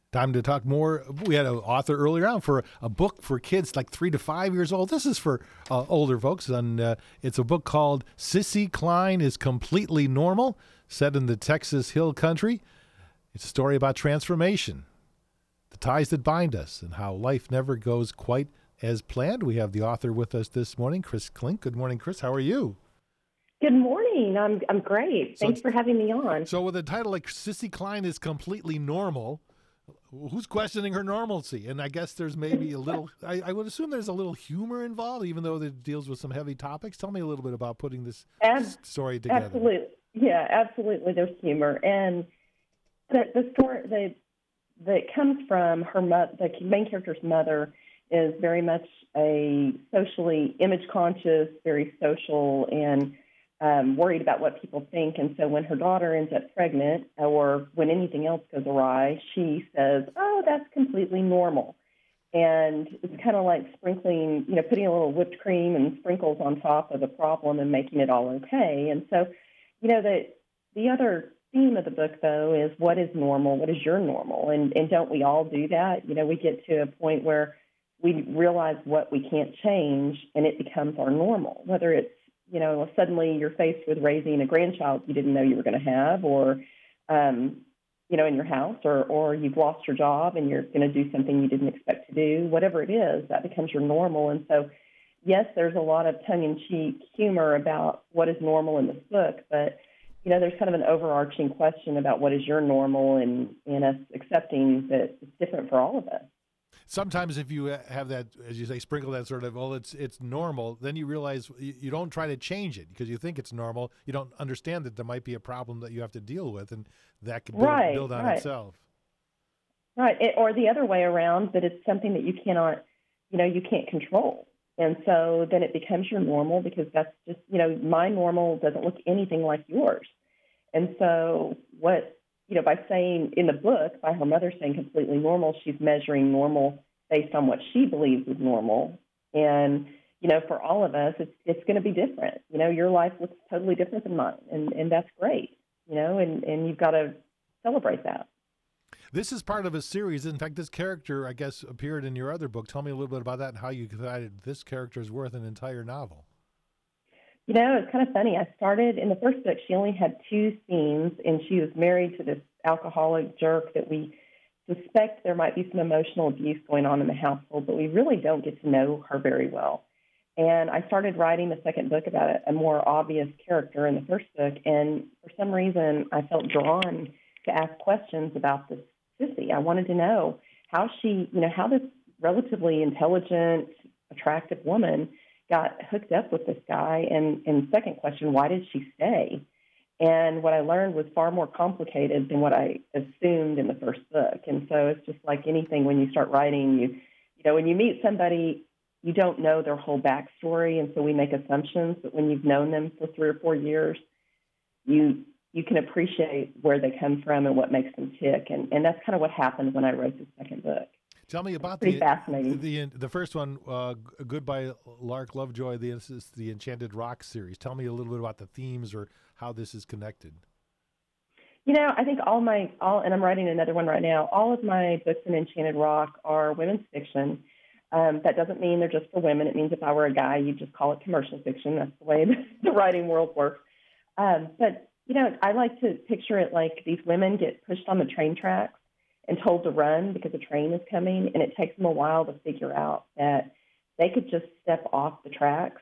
Time to talk more. We had an author earlier on for a book for kids like 3 to 5 years old. This is for older folks, and it's a book called Sissy Klein is Completely Normal, set in the Texas Hill Country. It's a story about transformation, the ties that bind us, and how life never goes quite as planned. We have the author with us this morning, Chris Klink. Good morning, Chris. How are you? Good morning. I'm great. So, Thanks for having me on. so with a title like Sissy Klein is Completely Normal, who's questioning her normalcy? And I guess there's maybe a little, I would assume there's a little humor involved, even though it deals with some heavy topics. Tell me a little bit about putting this story together. Absolutely. Yeah, absolutely. There's humor. And the story that comes from her mother, the main character's mother, is very much a socially image conscious, very social, and worried about what people think. And so when her daughter ends up pregnant or when anything else goes awry, she says, "Oh, that's completely normal." And it's kind of like sprinkling, putting a little whipped cream and sprinkles on top of a problem and making it all okay. And so, the other theme of the book, though, is what is normal? What is your normal? And don't we all do that? We get to a point where we realize what we can't change and it becomes our normal, whether it's suddenly you're faced with raising a grandchild you didn't know you were going to have, or, in your house, or you've lost your job and you're going to do something you didn't expect to do. Whatever it is, that becomes your normal. And so, yes, there's a lot of tongue-in-cheek humor about what is normal in this book, but, there's kind of an overarching question about what is your normal and us accepting that it's different for all of us. Sometimes if you have that, as you say, sprinkle that sort of, well, it's normal, then you realize you don't try to change it because you think it's normal. You don't understand that there might be a problem that you have to deal with, and that can build on itself. Right. Or the other way around, that it's something that you cannot, you can't control. And so then it becomes your normal because that's just, my normal doesn't look anything like yours. And so by saying in the book, by her mother saying completely normal, she's measuring normal based on what she believes is normal. And, for all of us, it's going to be different. Your life looks totally different than mine. And that's great, and you've got to celebrate that. This is part of a series. In fact, this character, I guess, appeared in your other book. Tell me a little bit about that and how you decided this character is worth an entire novel. It's kind of funny. I started in the first book, she only had 2 scenes, and she was married to this alcoholic jerk that we suspect there might be some emotional abuse going on in the household, but we really don't get to know her very well. And I started writing the second book about a more obvious character in the first book, and for some reason I felt drawn to ask questions about this Sissy. I wanted to know how how this relatively intelligent, attractive woman got hooked up with this guy. And second question, why did she stay? And what I learned was far more complicated than what I assumed in the first book. And so it's just like anything when you start writing, when you meet somebody, you don't know their whole backstory. And so we make assumptions, but when you've known them for 3 or 4 years, you can appreciate where they come from and what makes them tick. And that's kind of what happened when I wrote the second book. Tell me about fascinating. The first one, Goodbye Lark Lovejoy. This is the Enchanted Rock series. Tell me a little bit about the themes or how this is connected. I think and I'm writing another one right now, all of my books in Enchanted Rock are women's fiction. That doesn't mean they're just for women. It means if I were a guy, you'd just call it commercial fiction. That's the way the writing world works. But I like to picture it like these women get pushed on the train tracks and told to run because a train is coming, and it takes them a while to figure out that they could just step off the tracks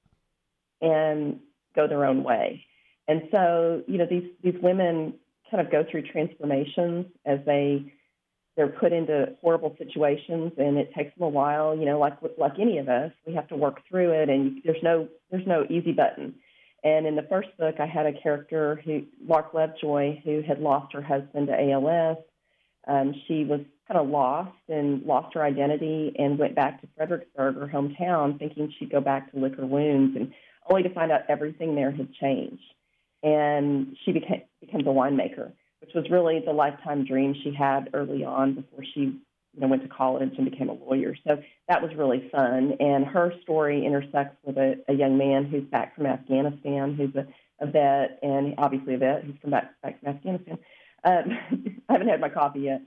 and go their own way. And so, these women kind of go through transformations as they're put into horrible situations, and it takes them a while. Like any of us, we have to work through it, and there's no easy button. And in the first book, I had a character Lark Lovejoy, who had lost her husband to ALS. She was kind of lost and lost her identity and went back to Fredericksburg, her hometown, thinking she'd go back to lick her wounds, and only to find out everything there had changed. And she becomes a winemaker, which was really the lifetime dream she had early on before she went to college and became a lawyer. So that was really fun. And her story intersects with a young man who's back from Afghanistan, who's a vet, and obviously a vet who's from back from Afghanistan. I haven't had my coffee yet.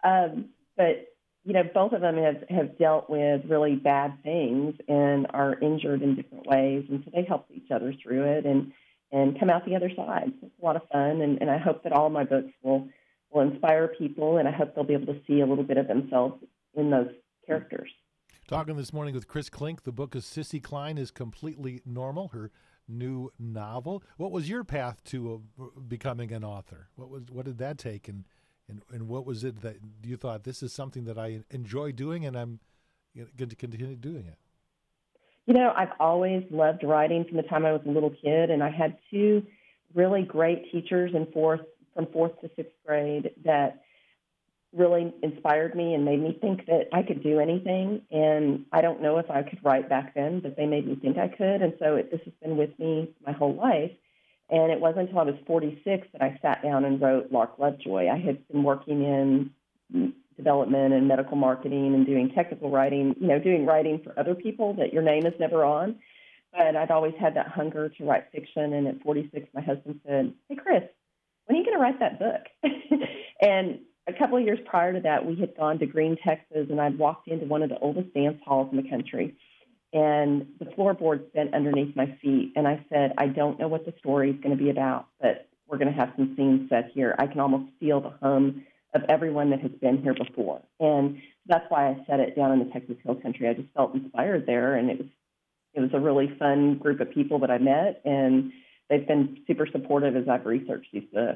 But both of them have dealt with really bad things and are injured in different ways, and so they help each other through it and come out the other side. So it's a lot of fun, and I hope that all my books will inspire people, and I hope they'll be able to see a little bit of themselves in those characters. Talking this morning with Chris Klink. The book is Sissy Klein is Completely Normal, her new novel. What was your path to becoming an author? What did that take, and what was it that you thought, this is something that I enjoy doing and I'm going to continue doing it? I've always loved writing from the time I was a little kid, and I had two really great teachers from fourth to sixth grade that really inspired me and made me think that I could do anything. And I don't know if I could write back then, but they made me think I could. And so this has been with me my whole life. And it wasn't until I was 46 that I sat down and wrote Lark Lovejoy. I had been working in development and medical marketing and doing technical writing, doing writing for other people that your name is never on. But I'd always had that hunger to write fiction. And at 46, my husband said, "Hey, Chris, when are you going to write that book?" And a couple of years prior to that, we had gone to Green, Texas, and I'd walked into one of the oldest dance halls in the country. And the floorboards bent underneath my feet. And I said, "I don't know what the story is going to be about, but we're going to have some scenes set here. I can almost feel the hum of everyone that has been here before." And that's why I set it down in the Texas Hill Country. I just felt inspired there. And it was a really fun group of people that I met. And they've been super supportive as I've researched these books.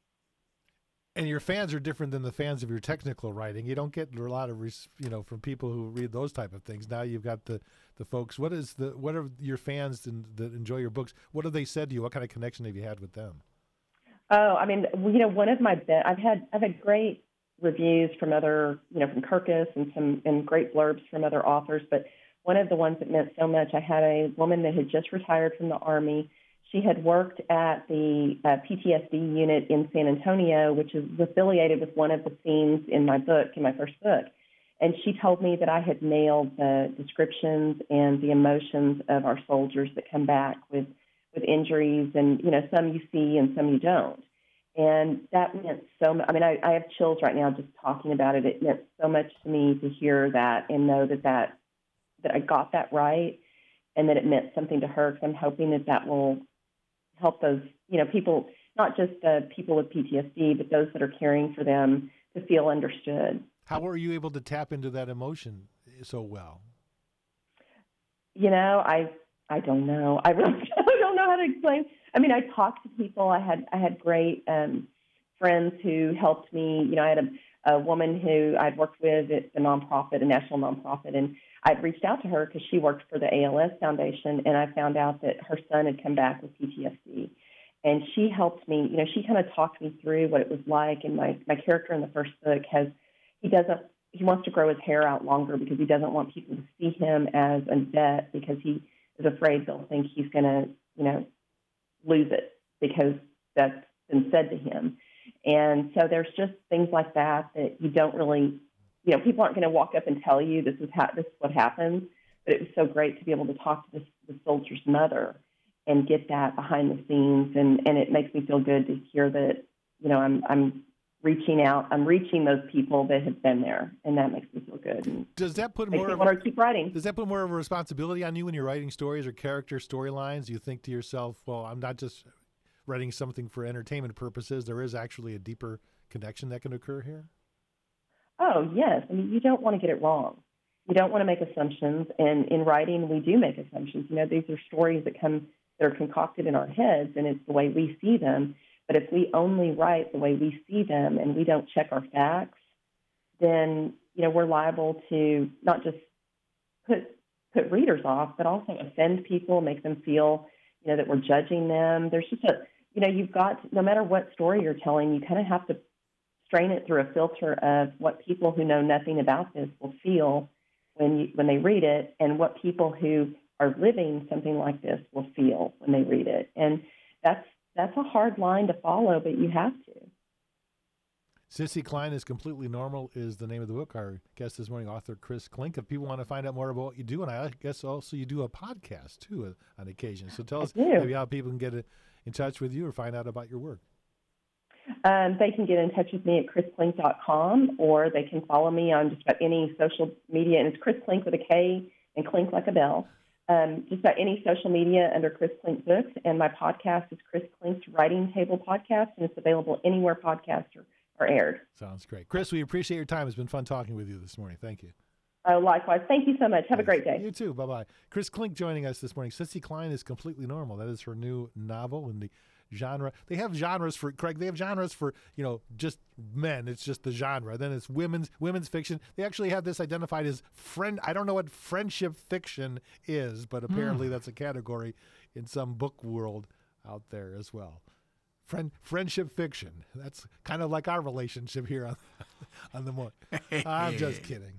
And your fans are different than the fans of your technical writing. You don't get a lot of, from people who read those type of things. Now you've got the folks. What are your fans that enjoy your books? What have they said to you? What kind of connection have you had with them? Oh, I mean, one of my I've had great reviews from other, from Kirkus and great blurbs from other authors. But one of the ones that meant so much, I had a woman that had just retired from the Army. She had worked at the PTSD unit in San Antonio, which is affiliated with one of the scenes in my first book. And she told me that I had nailed the descriptions and the emotions of our soldiers that come back with injuries, and, some you see and some you don't. And that meant so much. I mean, I have chills right now just talking about it. It meant so much to me to hear that and know that I got that right, and that it meant something to her, because I'm hoping that will help those, people, not just the people with PTSD, but those that are caring for them, to feel understood. How were you able to tap into that emotion so well? I don't know. I really don't know how to explain. I mean, I talked to people. I had great friends who helped me. I had a woman who I'd worked with at the nonprofit, a national nonprofit, and I'd reached out to her because she worked for the ALS Foundation, and I found out that her son had come back with PTSD. And she helped me, she kind of talked me through what it was like. And my character in the first book he wants to grow his hair out longer because he doesn't want people to see him as a vet, because he is afraid they'll think he's going to, lose it because that's been said to him. And so there's just things like that you don't really, people aren't going to walk up and tell you this is what happens. But it was so great to be able to talk to the soldier's mother and get that behind the scenes. And it makes me feel good to hear that, I'm reaching out. I'm reaching those people that have been there, and that makes me feel good. And does that put more? Want to keep writing? Does that put more of a responsibility on you when you're writing stories or character storylines? You think to yourself, "Well, I'm not just writing something for entertainment purposes. There is actually a deeper connection that can occur here." Oh, yes. I mean, you don't want to get it wrong. You don't want to make assumptions. And in writing, we do make assumptions. These are stories that are concocted in our heads, and it's the way we see them. But if we only write the way we see them and we don't check our facts, then, we're liable to not just put readers off, but also offend people, make them feel, that we're judging them. There's just you've got, no matter what story you're telling, you kind of have to strain it through a filter of what people who know nothing about this will feel when they read it, and what people who are living something like this will feel when they read it. And that's a hard line to follow, but you have to. Sissy Klein is Completely Normal is the name of the book. Our guest this morning, author Chris Klink. If people want to find out more about what you do, and I guess also you do a podcast too on occasion. So tell us maybe how people can get in touch with you or find out about your work. They can get in touch with me at chrisklink.com, or they can follow me on just about any social media, and it's Chris Klink with a K and Klink like a bell. Just about any social media under Chris Klink Books, and my podcast is Chris Klink's Writing Table Podcast, and it's available anywhere podcasts are aired. Sounds great. Chris, we appreciate your time. It's been fun talking with you this morning. Thank you. Likewise. Thank you so much. Have a great day. You too. Bye-bye. Chris Klink joining us this morning. Sissy Klein is Completely Normal. That is her new novel in the genre. They have genres for, Craig, they have genres for, just men. It's just the genre. Then it's women's fiction. They actually have this identified as I don't know what friendship fiction is, but apparently that's a category in some book world out there as well. Friendship fiction. That's kind of like our relationship here on the morning. I'm just kidding.